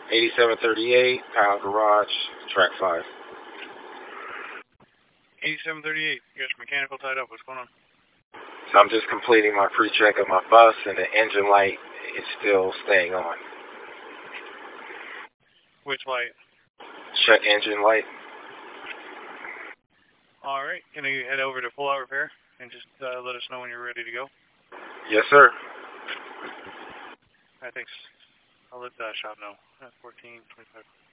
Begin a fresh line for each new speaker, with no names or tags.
8738, Power Garage, Track 5.
8738, you got your mechanical tied up. What's going on?
So I'm just completing my pre-check of my bus, and the engine light is still staying on.
Which light?
Check engine light.
All right. Can you head over to full out repair and just let us know when you're ready to go?
Yes, sir.
All right, thanks. I'll let shop know. 14, 25.